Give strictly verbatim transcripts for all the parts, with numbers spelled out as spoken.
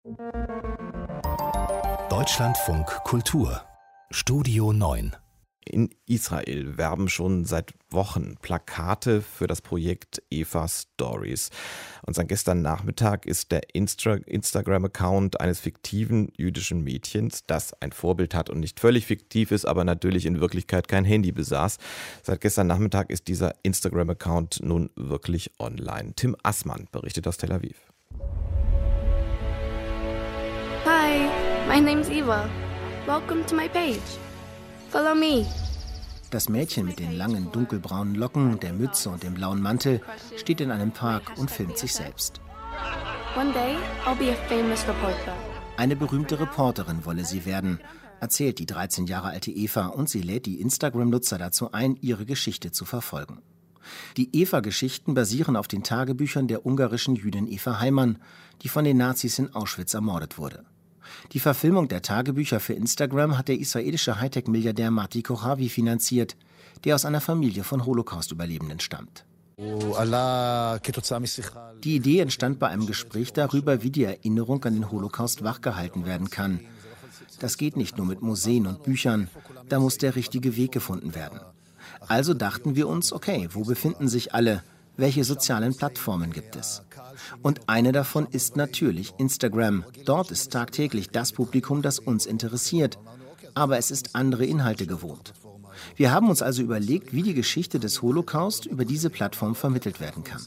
Deutschlandfunk Kultur Studio neun. In Israel werben schon seit Wochen Plakate für das Projekt Eva Stories. Und seit gestern Nachmittag ist der Insta- Instagram-Account eines fiktiven jüdischen Mädchens, das ein Vorbild hat und nicht völlig fiktiv ist, aber natürlich in Wirklichkeit kein Handy besaß. Seit gestern Nachmittag ist dieser Instagram-Account nun wirklich online. Tim Assmann berichtet aus Tel Aviv. Hi, my name's Eva. Welcome to my page. Follow me. Das Mädchen mit den langen dunkelbraunen Locken, der Mütze und dem blauen Mantel steht in einem Park und filmt sich selbst. One day, I'll be a famous reporter. Eine berühmte Reporterin wolle sie werden, erzählt die dreizehn Jahre alte Eva, und sie lädt die Instagram-Nutzer dazu ein, ihre Geschichte zu verfolgen. Die Eva-Geschichten basieren auf den Tagebüchern der ungarischen Jüdin Eva Heimann, die von den Nazis in Auschwitz ermordet wurde. Die Verfilmung der Tagebücher für Instagram hat der israelische Hightech-Milliardär Mati Kochavi finanziert, der aus einer Familie von Holocaust-Überlebenden stammt. Die Idee entstand bei einem Gespräch darüber, wie die Erinnerung an den Holocaust wachgehalten werden kann. Das geht nicht nur mit Museen und Büchern, da muss der richtige Weg gefunden werden. Also dachten wir uns, okay, wo befinden sich alle? Welche sozialen Plattformen gibt es? Und eine davon ist natürlich Instagram. Dort ist tagtäglich das Publikum, das uns interessiert. Aber es ist andere Inhalte gewohnt. Wir haben uns also überlegt, wie die Geschichte des Holocaust über diese Plattform vermittelt werden kann.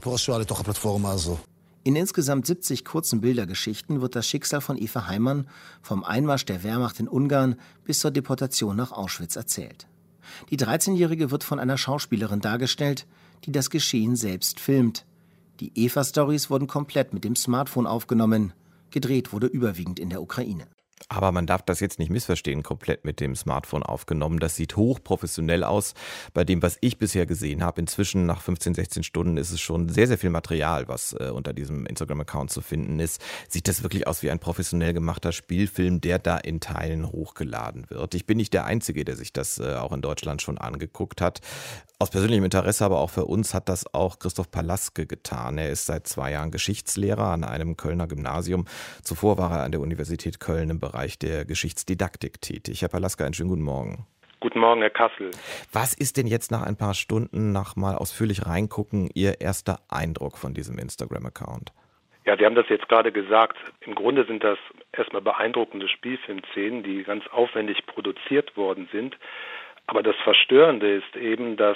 In insgesamt siebzig kurzen Bildergeschichten wird das Schicksal von Eva Heimann vom Einmarsch der Wehrmacht in Ungarn bis zur Deportation nach Auschwitz erzählt. Die dreizehnjährige wird von einer Schauspielerin dargestellt, die das Geschehen selbst filmt. Die Eva-Stories wurden komplett mit dem Smartphone aufgenommen. Gedreht wurde überwiegend in der Ukraine. Aber man darf das jetzt nicht missverstehen, komplett mit dem Smartphone aufgenommen. Das sieht hochprofessionell aus. Bei dem, was ich bisher gesehen habe, inzwischen nach fünfzehn, sechzehn Stunden ist es schon sehr, sehr viel Material, was äh, unter diesem Instagram-Account zu finden ist. Sieht das wirklich aus wie ein professionell gemachter Spielfilm, der da in Teilen hochgeladen wird. Ich bin nicht der Einzige, der sich das äh, auch in Deutschland schon angeguckt hat. Aus persönlichem Interesse, aber auch für uns hat das auch Christoph Palaske getan. Er ist seit zwei Jahren Geschichtslehrer an einem Kölner Gymnasium. Zuvor war er an der Universität Köln im Bereich der Geschichtsdidaktik tätig. Herr Palaske, einen schönen guten Morgen. Guten Morgen, Herr Kassel. Was ist denn jetzt nach ein paar Stunden, nach mal ausführlich reingucken, Ihr erster Eindruck von diesem Instagram-Account? Ja, Sie haben das jetzt gerade gesagt. Im Grunde sind das erstmal beeindruckende Spielfilmszenen, die ganz aufwendig produziert worden sind. Aber das Verstörende ist eben, dass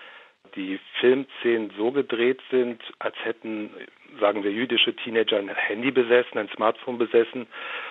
die Filmszenen so gedreht sind, als hätten, sagen wir, jüdische Teenager ein Handy besessen, ein Smartphone besessen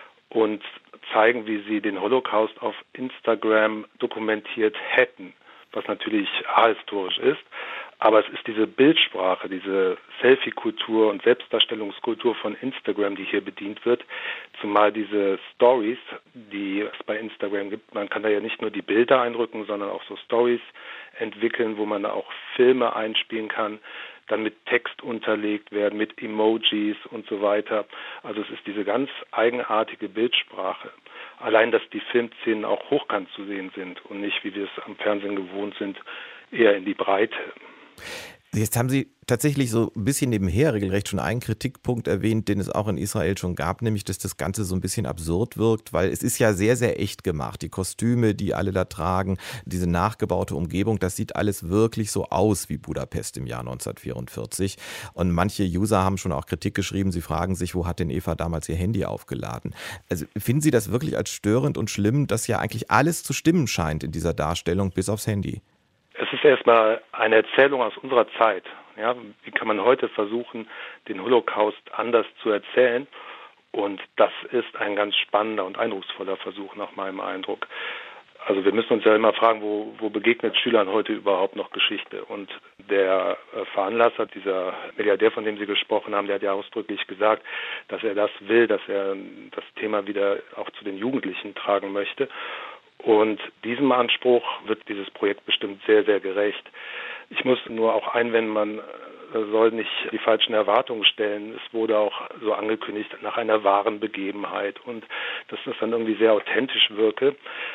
und zeigen, wie sie den Holocaust auf Instagram dokumentiert hätten, was natürlich ahistorisch ist. Aber es ist diese Bildsprache, diese Selfie-Kultur und Selbstdarstellungskultur von Instagram, die hier bedient wird. Zumal diese Stories, die es bei Instagram gibt, man kann da ja nicht nur die Bilder einrücken, sondern auch so Stories entwickeln, wo man auch Filme einspielen kann, dann mit Text unterlegt werden, mit Emojis und so weiter. Also es ist diese ganz eigenartige Bildsprache. Allein, dass die Filmszenen auch hochkant zu sehen sind und nicht, wie wir es am Fernsehen gewohnt sind, eher in die Breite. Jetzt haben Sie tatsächlich so ein bisschen nebenher regelrecht schon einen Kritikpunkt erwähnt, den es auch in Israel schon gab, nämlich, dass das Ganze so ein bisschen absurd wirkt, weil es ist ja sehr, sehr echt gemacht. Die Kostüme, die alle da tragen, diese nachgebaute Umgebung, das sieht alles wirklich so aus wie Budapest im Jahr neunzehnhundertvierundvierzig. Und manche User haben schon auch Kritik geschrieben, sie fragen sich, wo hat denn Eva damals ihr Handy aufgeladen? Also finden Sie das wirklich als störend und schlimm, dass ja eigentlich alles zu stimmen scheint in dieser Darstellung, bis aufs Handy? Es ist erstmal eine Erzählung aus unserer Zeit. Ja, wie kann man heute versuchen, den Holocaust anders zu erzählen? Und das ist ein ganz spannender und eindrucksvoller Versuch nach meinem Eindruck. Also wir müssen uns ja immer fragen, wo, wo begegnet Schülern heute überhaupt noch Geschichte? Und der Veranlasser, dieser Milliardär, von dem Sie gesprochen haben, der hat ja ausdrücklich gesagt, dass er das will, dass er das Thema wieder auch zu den Jugendlichen tragen möchte. Und diesem Anspruch wird dieses Projekt bestimmt sehr, sehr gerecht. Ich muss nur auch einwenden, man soll nicht die falschen Erwartungen stellen. Es wurde auch so angekündigt nach einer wahren Begebenheit und dass das dann irgendwie sehr authentisch wirke,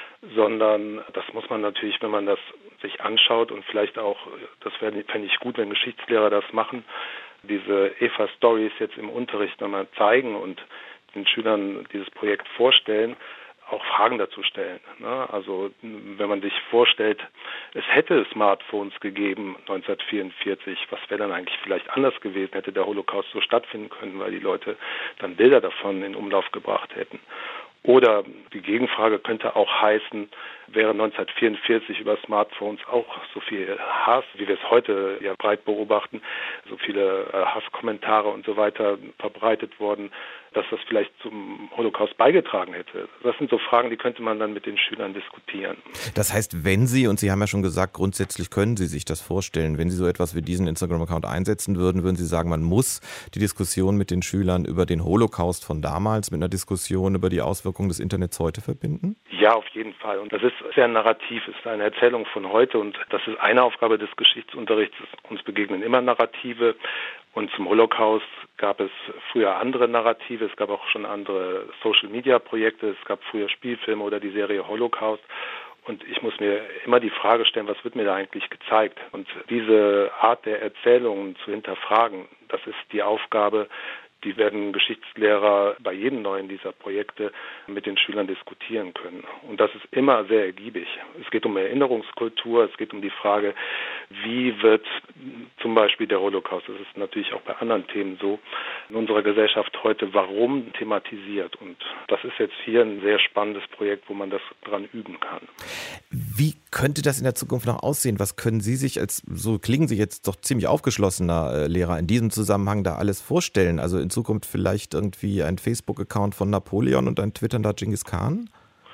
sondern das muss man natürlich, wenn man das sich anschaut und vielleicht auch, das fände ich gut, wenn Geschichtslehrer das machen, diese Eva-Stories jetzt im Unterricht nochmal zeigen und den Schülern dieses Projekt vorstellen, auch Fragen dazu stellen. Ne? Also wenn man sich vorstellt, es hätte Smartphones gegeben neunzehnhundertvierundvierzig, was wäre dann eigentlich vielleicht anders gewesen, hätte der Holocaust so stattfinden können, weil die Leute dann Bilder davon in Umlauf gebracht hätten. Oder die Gegenfrage könnte auch heißen, wäre neunzehnhundertvierundvierzig über Smartphones auch so viel Hass, wie wir es heute ja breit beobachten, so viele Hasskommentare und so weiter verbreitet worden, dass das vielleicht zum Holocaust beigetragen hätte. Das sind so Fragen, die könnte man dann mit den Schülern diskutieren. Das heißt, wenn Sie, und Sie haben ja schon gesagt, grundsätzlich können Sie sich das vorstellen, wenn Sie so etwas wie diesen Instagram-Account einsetzen würden, würden Sie sagen, man muss die Diskussion mit den Schülern über den Holocaust von damals mit einer Diskussion über die Auswirkungen des Internets heute verbinden? Ja, auf jeden Fall. Und das ist sehr narrativ, es ist eine Erzählung von heute und das ist eine Aufgabe des Geschichtsunterrichts. Uns begegnen immer Narrative. Und zum Holocaust gab es früher andere Narrative, es gab auch schon andere Social-Media-Projekte, es gab früher Spielfilme oder die Serie Holocaust. Und ich muss mir immer die Frage stellen, was wird mir da eigentlich gezeigt? Und diese Art der Erzählungen zu hinterfragen, das ist die Aufgabe, die werden Geschichtslehrer bei jedem neuen dieser Projekte mit den Schülern diskutieren können. Und das ist immer sehr ergiebig. Es geht um Erinnerungskultur, es geht um die Frage, wie wird zum Beispiel der Holocaust, das ist natürlich auch bei anderen Themen so, in unserer Gesellschaft heute, warum thematisiert. Und das ist jetzt hier ein sehr spannendes Projekt, wo man das dran üben kann. Wie könnte das in der Zukunft noch aussehen? Was können Sie sich als, so klingen Sie jetzt doch ziemlich aufgeschlossener äh, Lehrer, in diesem Zusammenhang da alles vorstellen? Also in Zukunft vielleicht irgendwie ein Facebook-Account von Napoleon und ein twitternder Genghis Khan?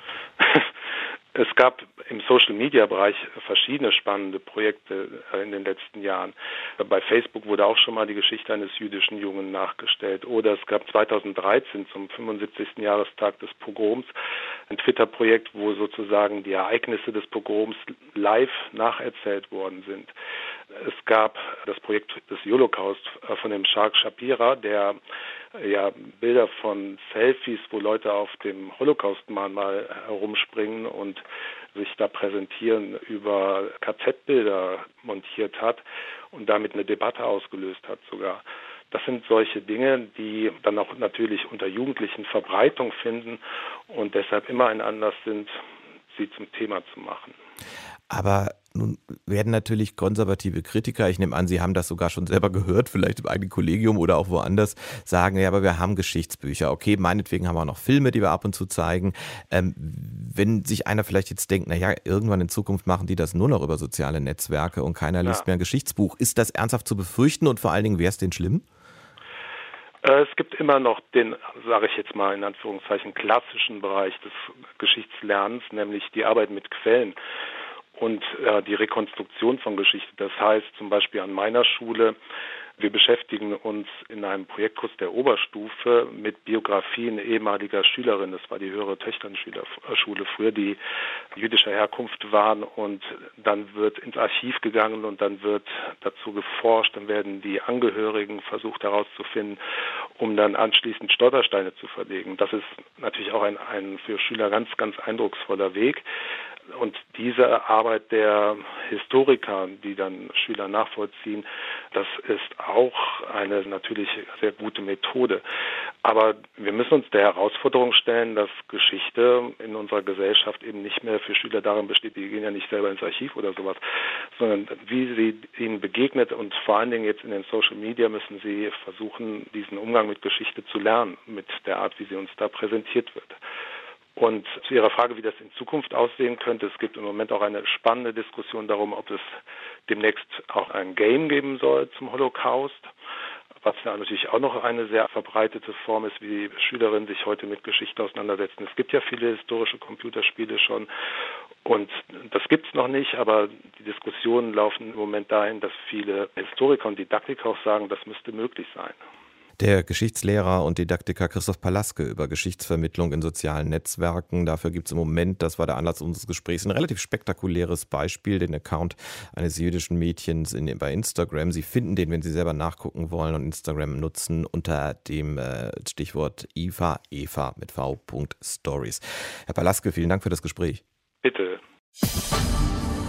Es gab im Social-Media-Bereich verschiedene spannende Projekte in den letzten Jahren. Bei Facebook wurde auch schon mal die Geschichte eines jüdischen Jungen nachgestellt. Oder es gab zweitausenddreizehn zum fünfundsiebzigsten Jahrestag des Pogroms ein Twitter-Projekt, wo sozusagen die Ereignisse des Pogroms live nacherzählt worden sind. Es gab das Projekt des Holocaust von dem Shark Shapira, der ja Bilder von Selfies, wo Leute auf dem Holocaust-Mahnmal herumspringen und sich da präsentieren, über K Z-Bilder montiert hat und damit eine Debatte ausgelöst hat sogar. Das sind solche Dinge, die dann auch natürlich unter Jugendlichen Verbreitung finden und deshalb immer ein Anlass sind, sie zum Thema zu machen. Aber nun werden natürlich konservative Kritiker, ich nehme an, Sie haben das sogar schon selber gehört, vielleicht im eigenen Kollegium oder auch woanders, sagen, ja, aber wir haben Geschichtsbücher. Okay, meinetwegen haben wir auch noch Filme, die wir ab und zu zeigen. Ähm, wenn sich einer vielleicht jetzt denkt, naja, irgendwann in Zukunft machen die das nur noch über soziale Netzwerke und keiner liest Ja. mehr ein Geschichtsbuch. Ist das ernsthaft zu befürchten und vor allen Dingen, wäre es denn schlimm? Es gibt immer noch den, sage ich jetzt mal in Anführungszeichen, klassischen Bereich des Geschichtslernens, nämlich die Arbeit mit Quellen und äh, die Rekonstruktion von Geschichte. Das heißt zum Beispiel an meiner Schule, wir beschäftigen uns in einem Projektkurs der Oberstufe mit Biografien ehemaliger Schülerinnen. Das war die höhere Töchternschule früher, die jüdischer Herkunft waren. Und dann wird ins Archiv gegangen und dann wird dazu geforscht. Dann werden die Angehörigen versucht herauszufinden, um dann anschließend Stolpersteine zu verlegen. Das ist natürlich auch ein, ein für Schüler ganz, ganz eindrucksvoller Weg. Und diese Arbeit der Historiker, die dann Schüler nachvollziehen, das ist auch eine natürlich sehr gute Methode. Aber wir müssen uns der Herausforderung stellen, dass Geschichte in unserer Gesellschaft eben nicht mehr für Schüler darin besteht, die gehen ja nicht selber ins Archiv oder sowas, sondern wie sie ihnen begegnet und vor allen Dingen jetzt in den Social Media müssen sie versuchen, diesen Umgang mit Geschichte zu lernen, mit der Art, wie sie uns da präsentiert wird. Und zu Ihrer Frage, wie das in Zukunft aussehen könnte, es gibt im Moment auch eine spannende Diskussion darum, ob es demnächst auch ein Game geben soll zum Holocaust, was ja natürlich auch noch eine sehr verbreitete Form ist, wie Schülerinnen sich heute mit Geschichte auseinandersetzen. Es gibt ja viele historische Computerspiele schon und das gibt es noch nicht, aber die Diskussionen laufen im Moment dahin, dass viele Historiker und Didaktiker auch sagen, das müsste möglich sein. Der Geschichtslehrer und Didaktiker Christoph Palaske über Geschichtsvermittlung in sozialen Netzwerken. Dafür gibt es im Moment, das war der Anlass unseres Gesprächs, ein relativ spektakuläres Beispiel, den Account eines jüdischen Mädchens in, bei Instagram. Sie finden den, wenn Sie selber nachgucken wollen und Instagram nutzen, unter dem äh, Stichwort Eva, Eva mit v Punkt Stories. Herr Palaske, vielen Dank für das Gespräch. Bitte.